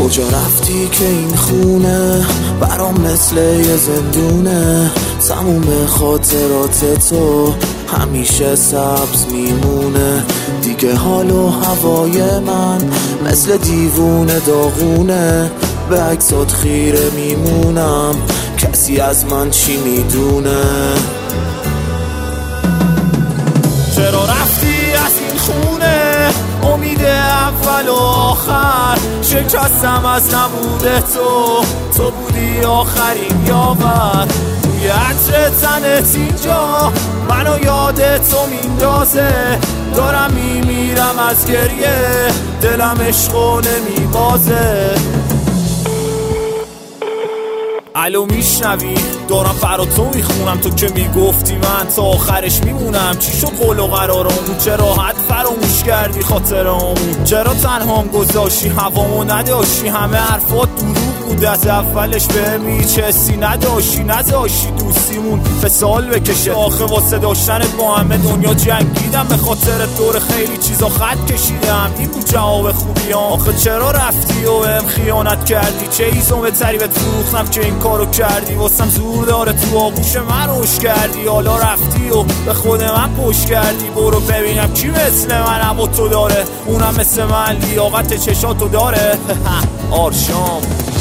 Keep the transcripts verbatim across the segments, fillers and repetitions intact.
کجا رفتی که این خونه برام مثل یه زندونه؟ تموم خاطرات تو همیشه سبز میمونه. دیگه حال و هوای من مثل دیوونه داغونه. به عکسات خیره میمونم، کسی از من چی میدونه؟ چرا رفتی از این خونه؟ امید اول و آخر شکستم از نبوده تو. تو بودی آخرین یاور. روی عطر تنت اینجا منو یاد تو میندازه. دارم میمیرم از گریه، دلم عشقو نمیبازه. الو میشنوی؟ دارم برا تو میخونم. تو که میگفتی من تا آخرش میمونم. چی شد قول و قرارمون؟ چه راحت فراموش کردی خاطرامون؟ چرا تنهام گذاشتی هوامو نداشتی؟ همه حرفات دروغ بود از اولش، بهم هیچ حسی نداشتی. نذاشتی دوستیمون به سال بکشه. آخه واسه داشتنت با همه دنیا جنگیدم. به خاطر دور خیلی چیزا خط کشیدم. این بود جواب خوبیام. آخه چرا رفتی و بهم خیانت کردی؟ چه ایزم بهتری بهت فروختم که این کارو کردی؟ واسم زور داره تو آغوش من روش کردی. حالا رفتی و به خود من پشت کردی. برو ببینم کی مثل من هوا تو داره. اونم مثل من لیاقت چشاتو داره. آرشام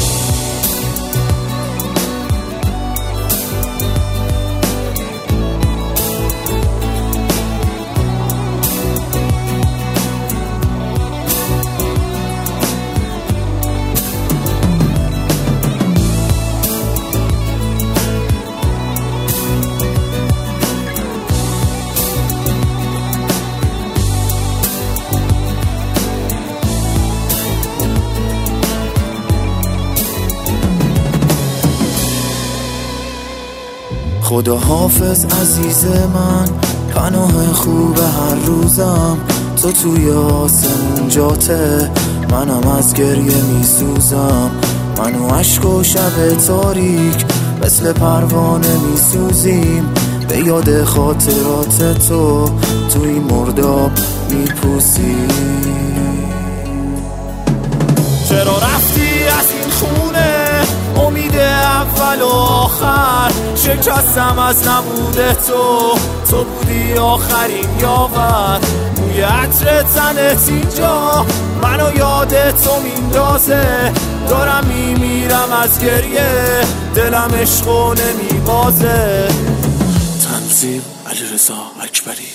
خدا حافظ عزیز من، پناه خوب هر روزم. تو توی آسمون جاته، منم از گریه میسوزم. منو عشق و شب تاریک مثل پروانه میسوزیم. به یاد خاطرات تو توی مرداب میپوسیم. چرا رفتی از این خونه؟ امید اول و آخر شکستم از نبوده تو. تو بودی آخرین یاور. موی عطر تنت اینجا منو یاد تو میندازه. دارم میمیرم از گریه، دلم عشقو نمیبازه. تنظیم علیرضا اکبری.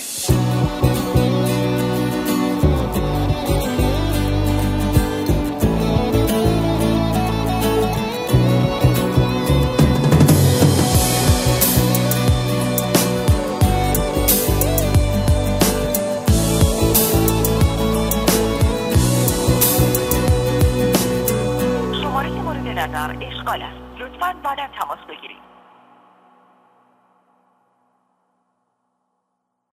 نظر اشغال است. لطفاً بعد تماس بگیرید.